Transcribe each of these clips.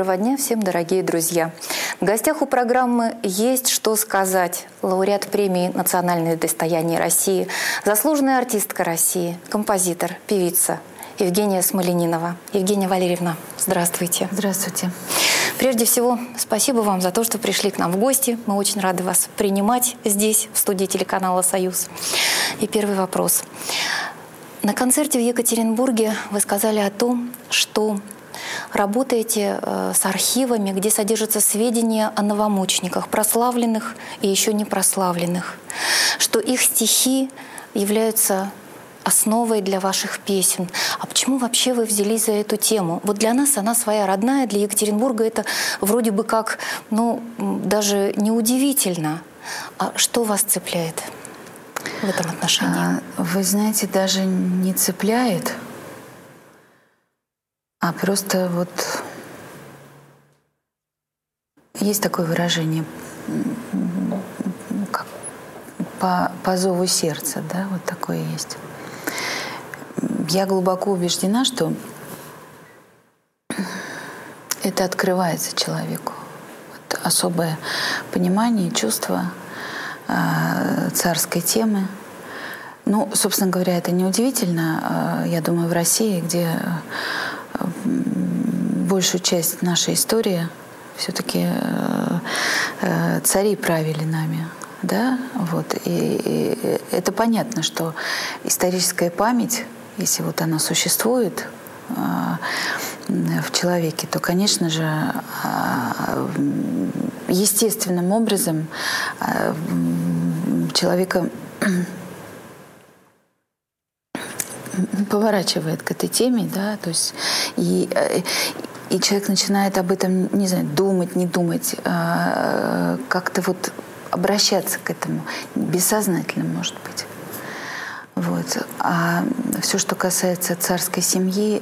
Доброго дня всем, дорогие друзья. В гостях у программы «Есть что сказать» лауреат премии «Национальное достояние России», заслуженная артистка России, композитор, певица Евгения Смоленинова. Евгения Валерьевна, здравствуйте. Здравствуйте. Прежде всего, спасибо вам за то, что пришли к нам в гости. Мы очень рады вас принимать здесь, в студии телеканала «Союз». И первый вопрос. На концерте в Екатеринбурге вы сказали о том, что работаете с архивами, где содержатся сведения о новомучениках, прославленных и еще не прославленных, что их стихи являются основой для ваших песен. А почему вообще вы взялись за эту тему? Вот для нас она своя родная, для Екатеринбурга это вроде бы как, даже неудивительно. А что вас цепляет в этом отношении? Вы знаете, даже не цепляет, а просто вот есть такое выражение, как по зову сердца, да, вот такое есть. Я глубоко убеждена, что это открывается человеку. Вот особое понимание, чувство царской темы. Собственно говоря, это неудивительно. Я думаю, в России, где большую часть нашей истории все-таки цари правили нами. Да? Вот. И это понятно, что историческая память, если вот она существует в человеке, то, конечно же, естественным образом человека поворачивает к этой теме, да, то есть и человек начинает об этом, не знаю, думать, не думать, как-то вот обращаться к этому, бессознательно, может быть. Вот. А все, что касается царской семьи,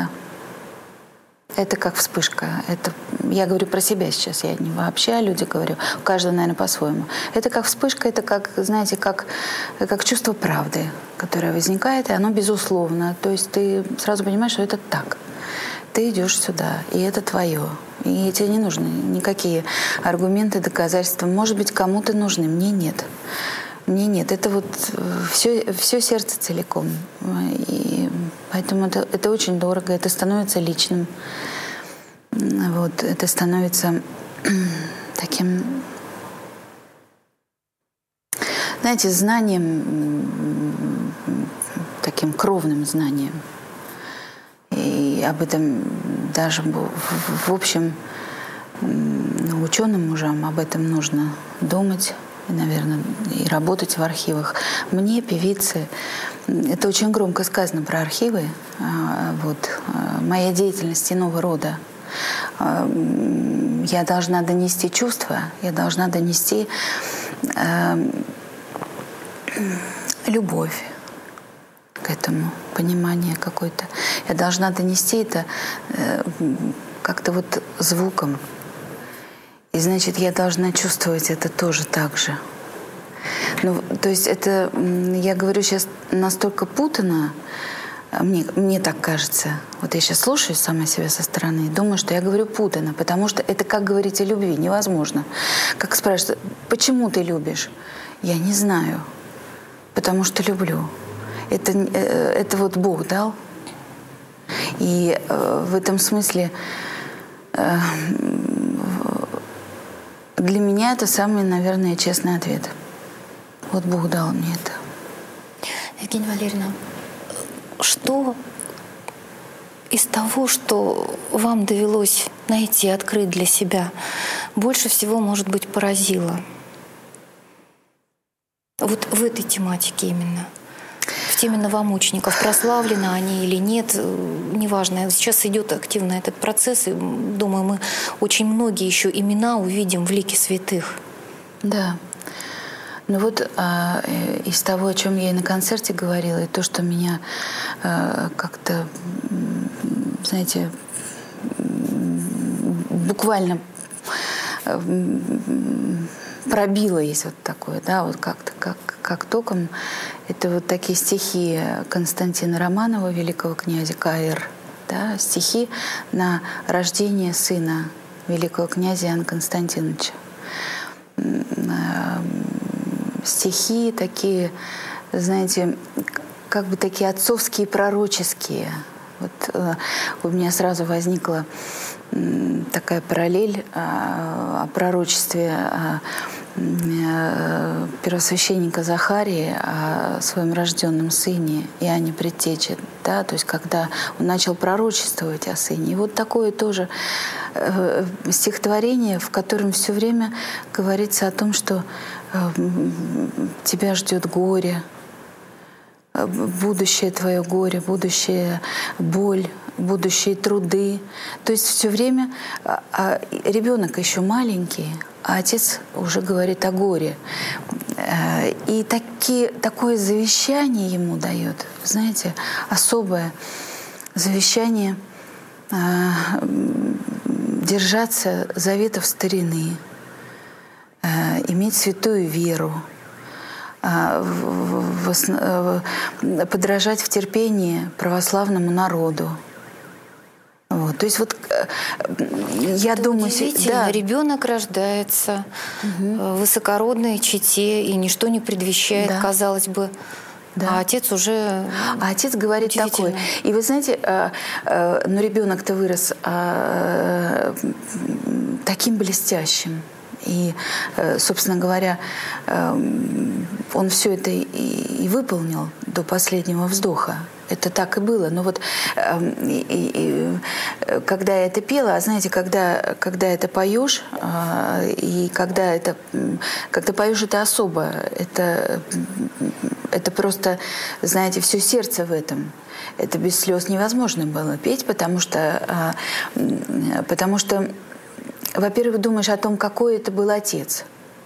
это как вспышка. Я говорю про себя сейчас, я не вообще о людях говорю. У каждого, наверное, по-своему. Это как вспышка, это как, знаете, как чувство правды, которое возникает, и оно безусловно. То есть ты сразу понимаешь, что это так. Ты идешь сюда, и это твое. И тебе не нужны никакие аргументы, доказательства. Может быть, кому-то нужны, мне нет. Мне нет. Это вот все сердце целиком. И поэтому это очень дорого, это становится личным. Вот, это становится таким, знаете, знанием, таким кровным знанием. И об этом даже, в общем, ученым мужам об этом нужно думать. И, наверное, и работать в архивах. Мне, певице, это очень громко сказано про архивы. Вот, моя деятельность иного рода. Я должна донести чувства, я должна донести любовь к этому, понимание какое-то. Я должна донести это как-то вот звуком. И, значит, я должна чувствовать это тоже так же. То есть это, я говорю сейчас настолько путано, мне так кажется. Вот я сейчас слушаю сама себя со стороны и думаю, что я говорю путано, потому что это как говорить о любви, невозможно. Как спрашивают, почему ты любишь? Я не знаю, потому что люблю. Это вот Бог дал. И в этом смысле для меня это самый, наверное, честный ответ. Вот Бог дал мне это. Евгения Валерьевна, что из того, что вам довелось найти, открыть для себя, больше всего, может быть, поразило? Вот в этой тематике именно. В теме новомучеников. Прославлены они или нет, неважно. Сейчас идет активно этот процесс, и, думаю, мы очень многие еще имена увидим в лике святых. Да. Из того, о чем я и на концерте говорила, и то, что меня как-то, знаете, буквально пробило, есть вот такое, да, вот как-то как током. Это вот такие стихи Константина Романова, великого князя К.Р. да, стихи на рождение сына великого князя Иоанна Константиновича. Стихи такие, знаете, как бы такие отцовские, пророческие. Вот у меня сразу возникла такая параллель о пророчестве первосвященника Захарии о своем рожденном сыне Иоанне Предтече, да, то есть когда он начал пророчествовать о сыне. И вот такое тоже стихотворение, в котором все время говорится о том, что тебя ждет горе, будущее твое горе, будущее боль, будущие труды. То есть все время ребенок еще маленький, а отец уже говорит о горе. И такое завещание ему дает, знаете, особое завещание держаться заветов старины, иметь святую веру, подражать в терпении православному народу. Вот. То есть вот я думаю... Да. Ребенок рождается в высокородной чете, и ничто не предвещает, казалось бы. Да. А отец уже... А отец говорит такое. И вы знаете, но ребенок-то вырос таким блестящим. И, собственно говоря, он все это и выполнил до последнего вздоха. Это так и было. Но вот когда я это пела, знаете, когда это поешь, и когда ты поешь, это особо. Это просто, знаете, все сердце в этом. Это без слез невозможно было петь, потому что во-первых, думаешь о том, какой это был отец.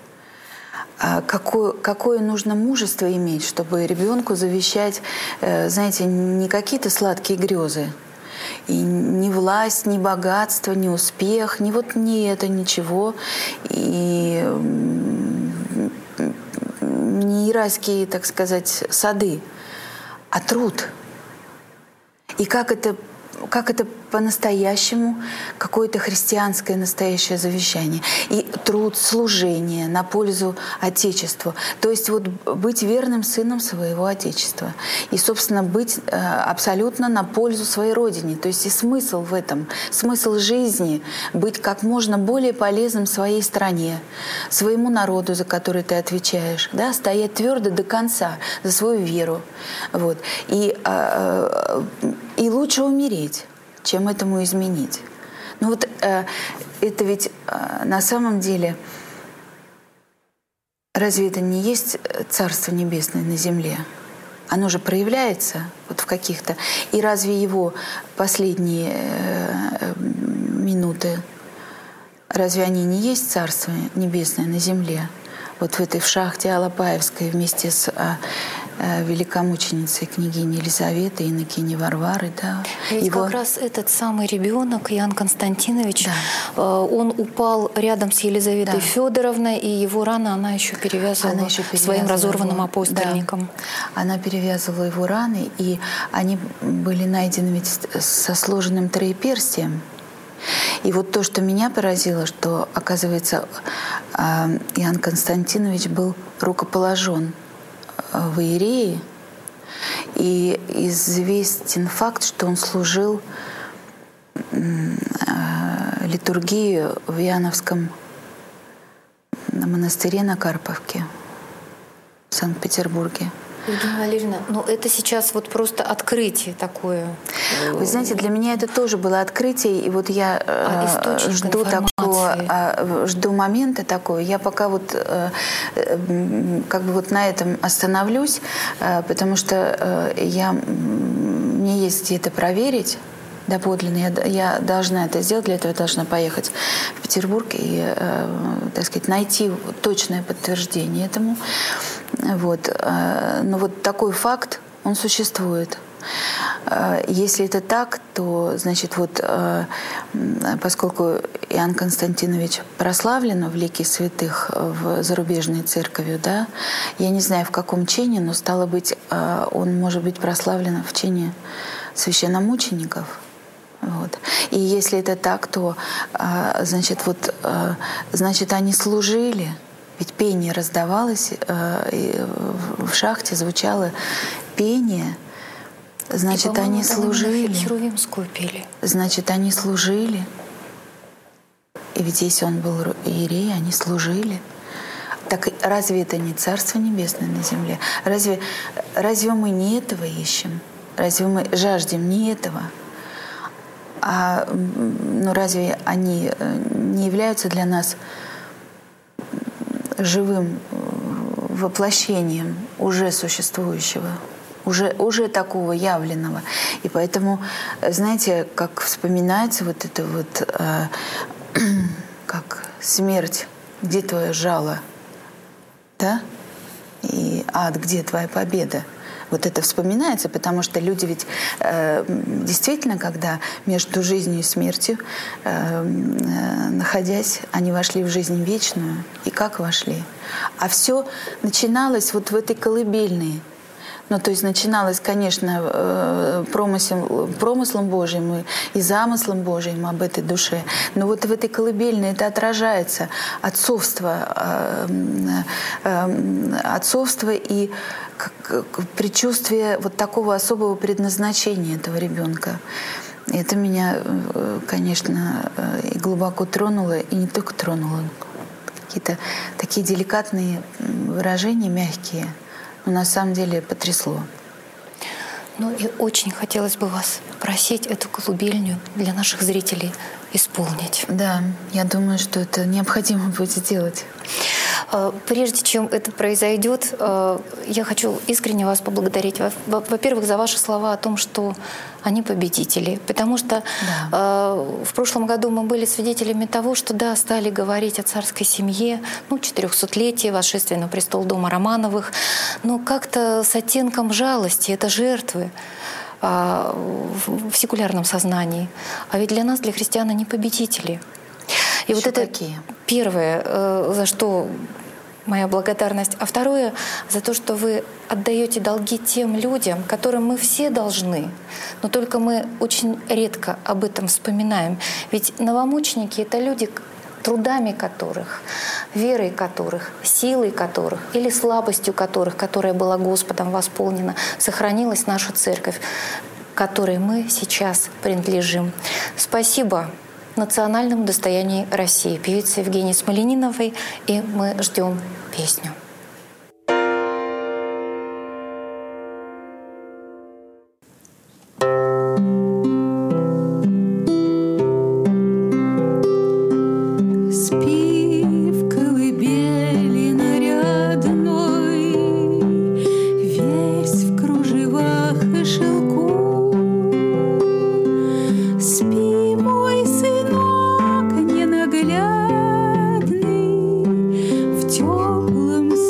Какое нужно мужество иметь, чтобы ребенку завещать, знаете, не какие-то сладкие грезы, и ни власть, ни богатство, ни успех, ни это, ничего. И не райские, так сказать, сады, а труд. И как это по-настоящему, какое-то христианское настоящее завещание. И труд, служение на пользу Отечеству. То есть вот быть верным сыном своего Отечества. И, собственно, быть абсолютно на пользу своей Родине. То есть и смысл в этом, смысл жизни — быть как можно более полезным своей стране, своему народу, за который ты отвечаешь. Да? Стоять твердо до конца за свою веру. Вот. И лучше умереть, чем этому изменить. Ну вот это ведь на самом деле, разве это не есть Царство Небесное на земле? Оно же проявляется вот в каких-то... И разве его последние минуты, разве они не есть Царство Небесное на земле? Вот в шахте Алапаевской вместе с великомученицей княгиней Елизаветой, инокиней Варварой. Да. Ведь как раз этот самый ребенок, Иоанн Константинович, он упал рядом с Елизаветой Федоровной, и его раны она еще перевязывала своим разорванным апостольником. Да. Она перевязывала его раны, и они были найдены ведь со сложенным троеперстием. И вот то, что меня поразило, что, оказывается, Иоанн Константинович был рукоположен в иерее, и известен факт, что он служил литургию в Иоанновском монастыре на Карповке в Санкт-Петербурге. Евгения Валерьевна, ну это сейчас вот просто открытие такое. Вы знаете, для меня это тоже было открытие, и вот я жду момента такого. Я пока вот как бы вот на этом остановлюсь, потому что мне есть где это проверить доподлинно. Я должна это сделать, для этого я должна поехать в Петербург и, так сказать, найти точное подтверждение этому. Вот. Но вот такой факт, он существует. Если это так, то, значит, вот поскольку Иоанн Константинович прославлен в лике святых в зарубежной церковью, да, я не знаю, в каком чине, но, стало быть, он может быть прославлен в чине священномучеников. Вот. И если это так, то значит, они служили. Ведь пение раздавалось, в шахте звучало пение. Значит, они служили. Херувимскую пели. Значит, они служили. И ведь если он был иерей, они служили. Так разве это не Царство Небесное на земле? Разве мы не этого ищем? Разве мы жаждем не этого? Разве они не являются для нас живым воплощением уже существующего, уже такого явленного? И поэтому, знаете, как вспоминается вот это вот, как смерть, где твое жало, да? И ад, где твоя победа? Вот это вспоминается, потому что люди ведь действительно, когда между жизнью и смертью, находясь, они вошли в жизнь вечную. И как вошли? А все начиналось вот в этой колыбельной. То есть начиналось, конечно, промыслом Божьим и замыслом Божьим об этой душе. Но вот в этой колыбельной это отражается отцовство и предчувствие вот такого особого предназначения этого ребенка. И это меня, конечно, и глубоко тронуло, и не только тронуло. Какие-то такие деликатные выражения, мягкие, но на самом деле потрясло. И очень хотелось бы вас просить эту колыбельную для наших зрителей исполнить. Да, я думаю, что это необходимо будет сделать. Прежде чем это произойдет, я хочу искренне вас поблагодарить. Во-первых, за ваши слова о том, что они победители. Потому что в прошлом году мы были свидетелями того, что стали говорить о царской семье, 400-летие, восшествие на престол дома Романовых, но как-то с оттенком жалости, это жертвы в секулярном сознании. А ведь для нас, для христиан, они победители. И вот это первое, за что моя благодарность. А второе, за то, что вы отдаете долги тем людям, которым мы все должны. Но только мы очень редко об этом вспоминаем. Ведь новомученики — это люди, трудами которых, верой которых, силой которых или слабостью которых, которая была Господом восполнена, сохранилась наша церковь, которой мы сейчас принадлежим. Спасибо национальному достоянию России, певице Евгении Смолениновой, и мы ждем песню. В теплом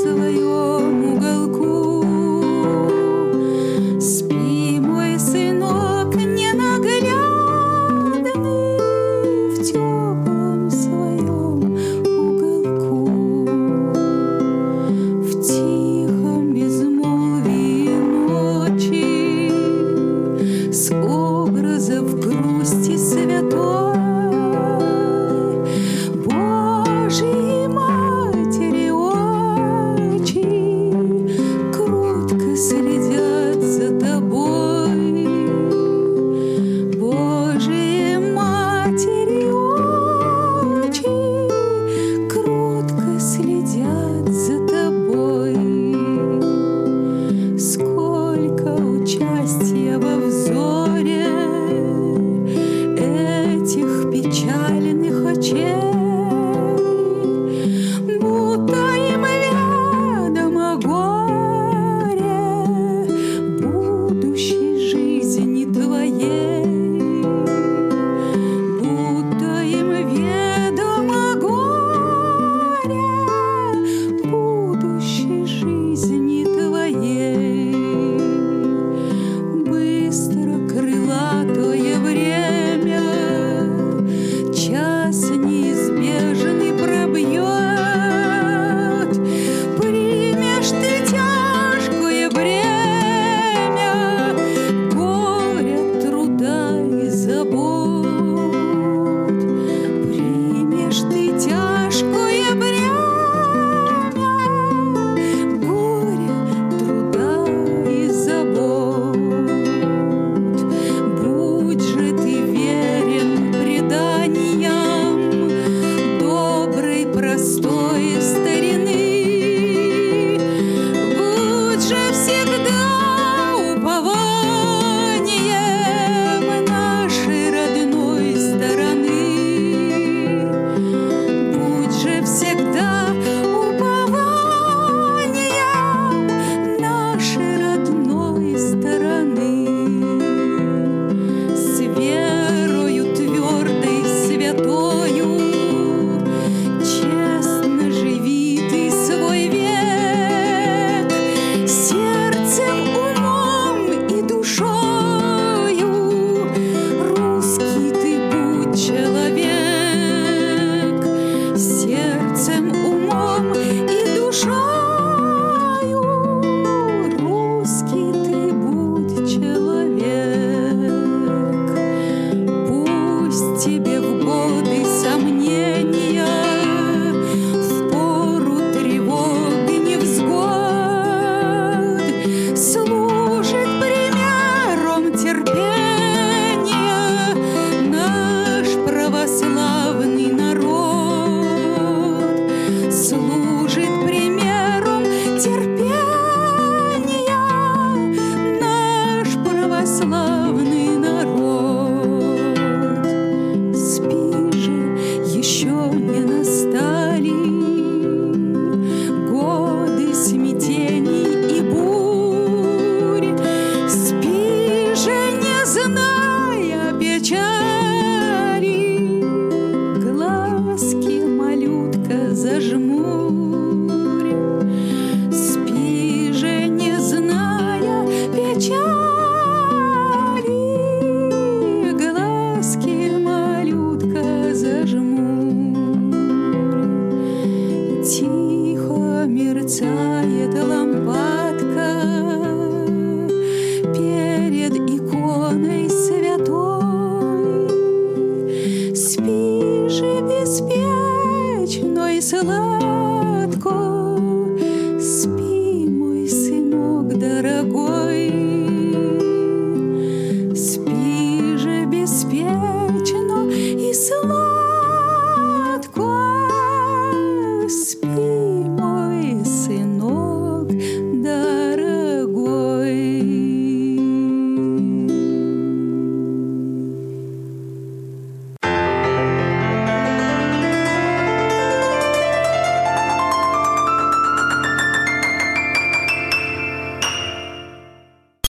мерцает